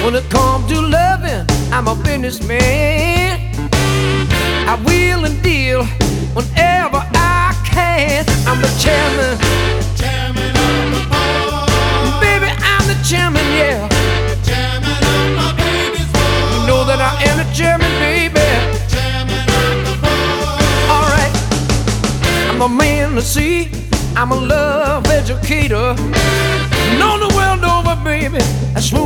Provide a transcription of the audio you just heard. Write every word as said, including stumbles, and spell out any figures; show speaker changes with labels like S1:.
S1: When it comes to loving, I'm a businessman. I wheel and deal whenever I can. I'm the chairman,
S2: Chairman of the board.
S1: baby, I'm the chairman, yeah.
S2: Chairman of my baby's board.
S1: You know that I am the chairman, baby.
S2: Chairman of the board.
S1: Alright, I'm a man to see, I'm a love educator. Known the world over, baby. That's